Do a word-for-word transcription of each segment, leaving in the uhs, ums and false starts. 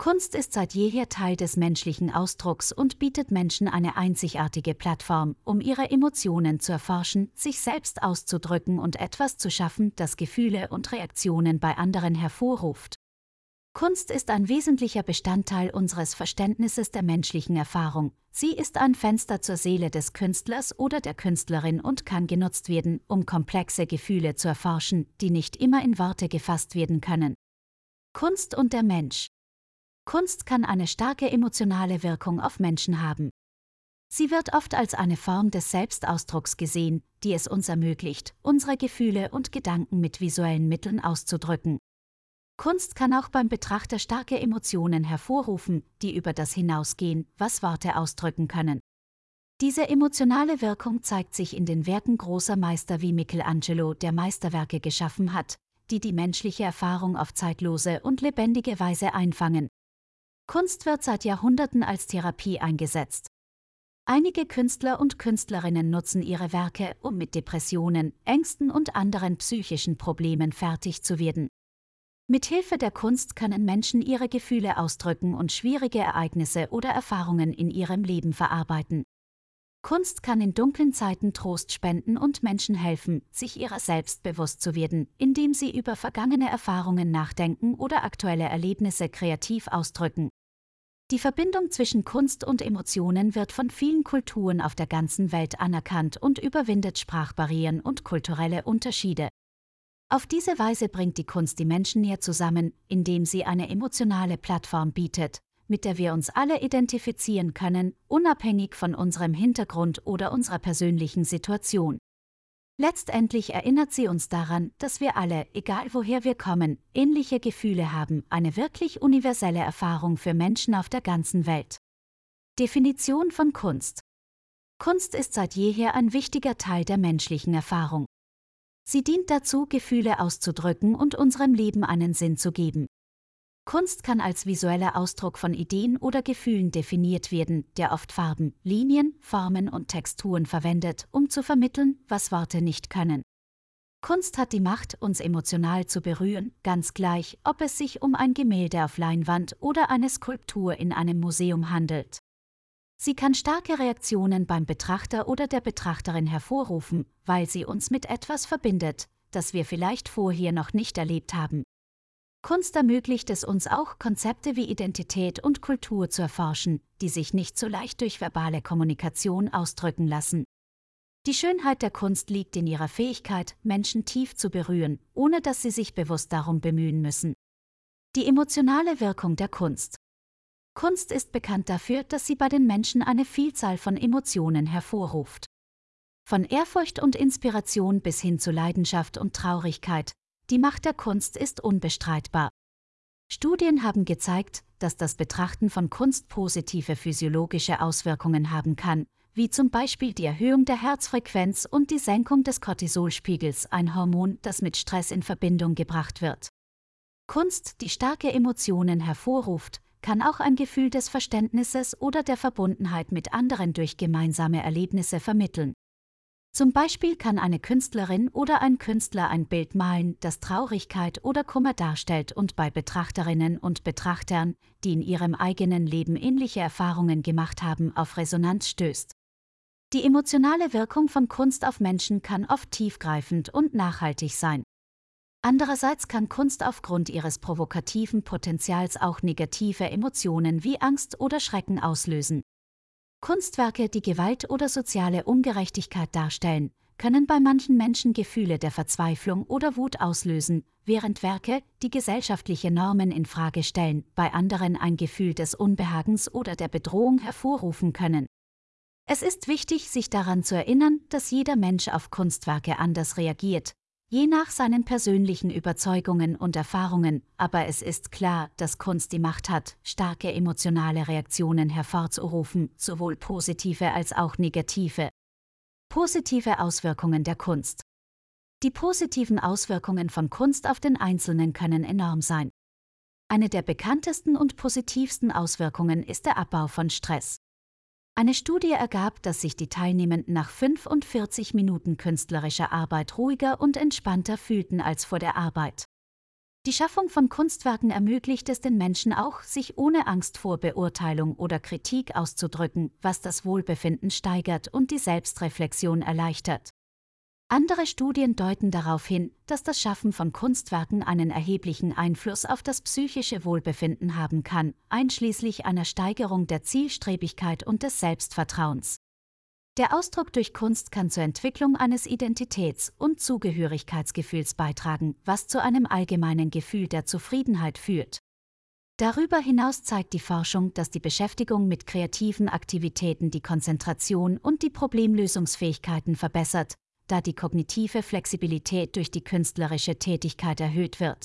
Kunst ist seit jeher Teil des menschlichen Ausdrucks und bietet Menschen eine einzigartige Plattform, um ihre Emotionen zu erforschen, sich selbst auszudrücken und etwas zu schaffen, das Gefühle und Reaktionen bei anderen hervorruft. Kunst ist ein wesentlicher Bestandteil unseres Verständnisses der menschlichen Erfahrung. Sie ist ein Fenster zur Seele des Künstlers oder der Künstlerin und kann genutzt werden, um komplexe Gefühle zu erforschen, die nicht immer in Worte gefasst werden können. Kunst und der Mensch. Kunst kann eine starke emotionale Wirkung auf Menschen haben. Sie wird oft als eine Form des Selbstausdrucks gesehen, die es uns ermöglicht, unsere Gefühle und Gedanken mit visuellen Mitteln auszudrücken. Kunst kann auch beim Betrachter starke Emotionen hervorrufen, die über das hinausgehen, was Worte ausdrücken können. Diese emotionale Wirkung zeigt sich in den Werken großer Meister wie Michelangelo, der Meisterwerke geschaffen hat, die die menschliche Erfahrung auf zeitlose und lebendige Weise einfangen. Kunst wird seit Jahrhunderten als Therapie eingesetzt. Einige Künstler und Künstlerinnen nutzen ihre Werke, um mit Depressionen, Ängsten und anderen psychischen Problemen fertig zu werden. Mithilfe der Kunst können Menschen ihre Gefühle ausdrücken und schwierige Ereignisse oder Erfahrungen in ihrem Leben verarbeiten. Kunst kann in dunklen Zeiten Trost spenden und Menschen helfen, sich ihrer selbst bewusst zu werden, indem sie über vergangene Erfahrungen nachdenken oder aktuelle Erlebnisse kreativ ausdrücken. Die Verbindung zwischen Kunst und Emotionen wird von vielen Kulturen auf der ganzen Welt anerkannt und überwindet Sprachbarrieren und kulturelle Unterschiede. Auf diese Weise bringt die Kunst die Menschen näher zusammen, indem sie eine emotionale Plattform bietet, mit der wir uns alle identifizieren können, unabhängig von unserem Hintergrund oder unserer persönlichen Situation. Letztendlich erinnert sie uns daran, dass wir alle, egal woher wir kommen, ähnliche Gefühle haben, eine wirklich universelle Erfahrung für Menschen auf der ganzen Welt. Definition von Kunst. Kunst ist seit jeher ein wichtiger Teil der menschlichen Erfahrung. Sie dient dazu, Gefühle auszudrücken und unserem Leben einen Sinn zu geben. Kunst kann als visueller Ausdruck von Ideen oder Gefühlen definiert werden, der oft Farben, Linien, Formen und Texturen verwendet, um zu vermitteln, was Worte nicht können. Kunst hat die Macht, uns emotional zu berühren, ganz gleich, ob es sich um ein Gemälde auf Leinwand oder eine Skulptur in einem Museum handelt. Sie kann starke Reaktionen beim Betrachter oder der Betrachterin hervorrufen, weil sie uns mit etwas verbindet, das wir vielleicht vorher noch nicht erlebt haben. Kunst ermöglicht es uns auch, Konzepte wie Identität und Kultur zu erforschen, die sich nicht so leicht durch verbale Kommunikation ausdrücken lassen. Die Schönheit der Kunst liegt in ihrer Fähigkeit, Menschen tief zu berühren, ohne dass sie sich bewusst darum bemühen müssen. Die emotionale Wirkung der Kunst. Kunst ist bekannt dafür, dass sie bei den Menschen eine Vielzahl von Emotionen hervorruft. Von Ehrfurcht und Inspiration bis hin zu Leidenschaft und Traurigkeit. Die Macht der Kunst ist unbestreitbar. Studien haben gezeigt, dass das Betrachten von Kunst positive physiologische Auswirkungen haben kann, wie zum Beispiel die Erhöhung der Herzfrequenz und die Senkung des Cortisolspiegels, ein Hormon, das mit Stress in Verbindung gebracht wird. Kunst, die starke Emotionen hervorruft, kann auch ein Gefühl des Verständnisses oder der Verbundenheit mit anderen durch gemeinsame Erlebnisse vermitteln. Zum Beispiel kann eine Künstlerin oder ein Künstler ein Bild malen, das Traurigkeit oder Kummer darstellt und bei Betrachterinnen und Betrachtern, die in ihrem eigenen Leben ähnliche Erfahrungen gemacht haben, auf Resonanz stößt. Die emotionale Wirkung von Kunst auf Menschen kann oft tiefgreifend und nachhaltig sein. Andererseits kann Kunst aufgrund ihres provokativen Potenzials auch negative Emotionen wie Angst oder Schrecken auslösen. Kunstwerke, die Gewalt oder soziale Ungerechtigkeit darstellen, können bei manchen Menschen Gefühle der Verzweiflung oder Wut auslösen, während Werke, die gesellschaftliche Normen in Frage stellen, bei anderen ein Gefühl des Unbehagens oder der Bedrohung hervorrufen können. Es ist wichtig, sich daran zu erinnern, dass jeder Mensch auf Kunstwerke anders reagiert, je nach seinen persönlichen Überzeugungen und Erfahrungen, aber es ist klar, dass Kunst die Macht hat, starke emotionale Reaktionen hervorzurufen, sowohl positive als auch negative. Positive Auswirkungen der Kunst. Die positiven Auswirkungen von Kunst auf den Einzelnen können enorm sein. Eine der bekanntesten und positivsten Auswirkungen ist der Abbau von Stress. Eine Studie ergab, dass sich die Teilnehmenden nach fünfundvierzig Minuten künstlerischer Arbeit ruhiger und entspannter fühlten als vor der Arbeit. Die Schaffung von Kunstwerken ermöglicht es den Menschen auch, sich ohne Angst vor Beurteilung oder Kritik auszudrücken, was das Wohlbefinden steigert und die Selbstreflexion erleichtert. Andere Studien deuten darauf hin, dass das Schaffen von Kunstwerken einen erheblichen Einfluss auf das psychische Wohlbefinden haben kann, einschließlich einer Steigerung der Zielstrebigkeit und des Selbstvertrauens. Der Ausdruck durch Kunst kann zur Entwicklung eines Identitäts- und Zugehörigkeitsgefühls beitragen, was zu einem allgemeinen Gefühl der Zufriedenheit führt. Darüber hinaus zeigt die Forschung, dass die Beschäftigung mit kreativen Aktivitäten die Konzentration und die Problemlösungsfähigkeiten verbessert, da die kognitive Flexibilität durch die künstlerische Tätigkeit erhöht wird.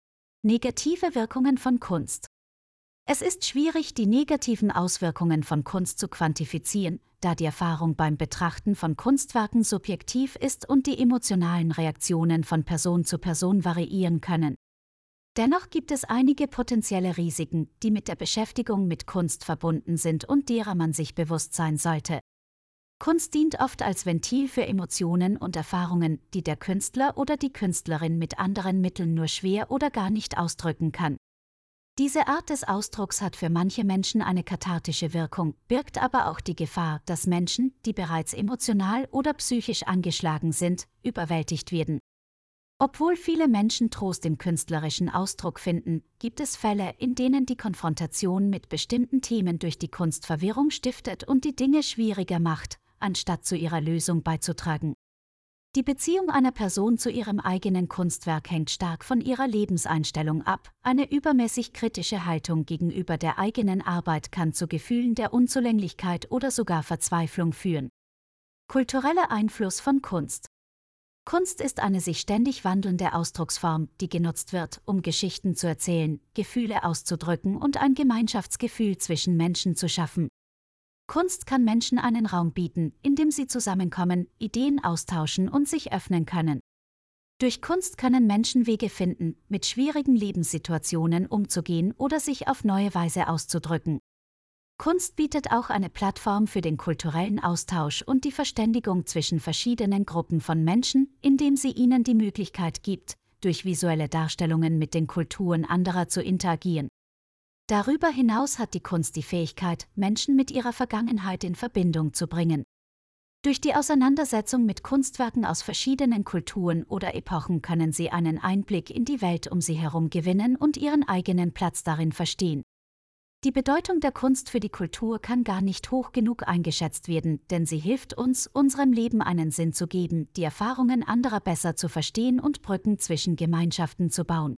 Negative Wirkungen von Kunst. Es ist schwierig, die negativen Auswirkungen von Kunst zu quantifizieren, da die Erfahrung beim Betrachten von Kunstwerken subjektiv ist und die emotionalen Reaktionen von Person zu Person variieren können. Dennoch gibt es einige potenzielle Risiken, die mit der Beschäftigung mit Kunst verbunden sind und derer man sich bewusst sein sollte. Kunst dient oft als Ventil für Emotionen und Erfahrungen, die der Künstler oder die Künstlerin mit anderen Mitteln nur schwer oder gar nicht ausdrücken kann. Diese Art des Ausdrucks hat für manche Menschen eine kathartische Wirkung, birgt aber auch die Gefahr, dass Menschen, die bereits emotional oder psychisch angeschlagen sind, überwältigt werden. Obwohl viele Menschen Trost im künstlerischen Ausdruck finden, gibt es Fälle, in denen die Konfrontation mit bestimmten Themen durch die Kunst Verwirrung stiftet und die Dinge schwieriger macht, anstatt zu ihrer Lösung beizutragen. Die Beziehung einer Person zu ihrem eigenen Kunstwerk hängt stark von ihrer Lebenseinstellung ab. Eine übermäßig kritische Haltung gegenüber der eigenen Arbeit kann zu Gefühlen der Unzulänglichkeit oder sogar Verzweiflung führen. Kultureller Einfluss von Kunst. Kunst ist eine sich ständig wandelnde Ausdrucksform, die genutzt wird, um Geschichten zu erzählen, Gefühle auszudrücken und ein Gemeinschaftsgefühl zwischen Menschen zu schaffen. Kunst kann Menschen einen Raum bieten, in dem sie zusammenkommen, Ideen austauschen und sich öffnen können. Durch Kunst können Menschen Wege finden, mit schwierigen Lebenssituationen umzugehen oder sich auf neue Weise auszudrücken. Kunst bietet auch eine Plattform für den kulturellen Austausch und die Verständigung zwischen verschiedenen Gruppen von Menschen, indem sie ihnen die Möglichkeit gibt, durch visuelle Darstellungen mit den Kulturen anderer zu interagieren. Darüber hinaus hat die Kunst die Fähigkeit, Menschen mit ihrer Vergangenheit in Verbindung zu bringen. Durch die Auseinandersetzung mit Kunstwerken aus verschiedenen Kulturen oder Epochen können sie einen Einblick in die Welt um sie herum gewinnen und ihren eigenen Platz darin verstehen. Die Bedeutung der Kunst für die Kultur kann gar nicht hoch genug eingeschätzt werden, denn sie hilft uns, unserem Leben einen Sinn zu geben, die Erfahrungen anderer besser zu verstehen und Brücken zwischen Gemeinschaften zu bauen.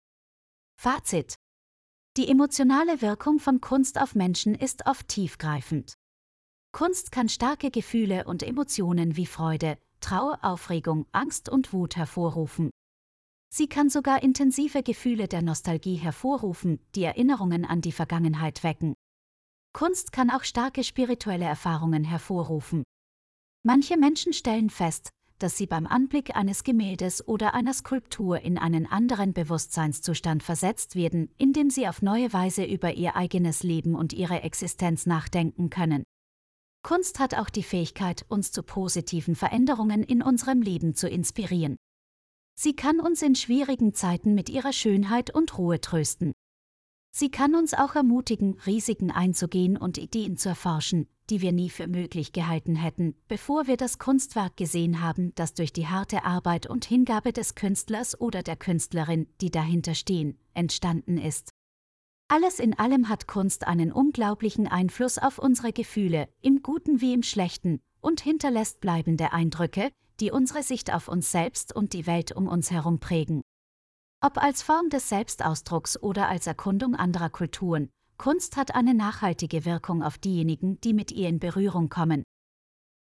Fazit: Die emotionale Wirkung von Kunst auf Menschen ist oft tiefgreifend. Kunst kann starke Gefühle und Emotionen wie Freude, Trauer, Aufregung, Angst und Wut hervorrufen. Sie kann sogar intensive Gefühle der Nostalgie hervorrufen, die Erinnerungen an die Vergangenheit wecken. Kunst kann auch starke spirituelle Erfahrungen hervorrufen. Manche Menschen stellen fest, dass sie beim Anblick eines Gemäldes oder einer Skulptur in einen anderen Bewusstseinszustand versetzt werden, indem sie auf neue Weise über ihr eigenes Leben und ihre Existenz nachdenken können. Kunst hat auch die Fähigkeit, uns zu positiven Veränderungen in unserem Leben zu inspirieren. Sie kann uns in schwierigen Zeiten mit ihrer Schönheit und Ruhe trösten. Sie kann uns auch ermutigen, Risiken einzugehen und Ideen zu erforschen, die wir nie für möglich gehalten hätten, bevor wir das Kunstwerk gesehen haben, das durch die harte Arbeit und Hingabe des Künstlers oder der Künstlerin, die dahinter stehen, entstanden ist. Alles in allem hat Kunst einen unglaublichen Einfluss auf unsere Gefühle, im Guten wie im Schlechten, und hinterlässt bleibende Eindrücke, die unsere Sicht auf uns selbst und die Welt um uns herum prägen. Ob als Form des Selbstausdrucks oder als Erkundung anderer Kulturen, Kunst hat eine nachhaltige Wirkung auf diejenigen, die mit ihr in Berührung kommen.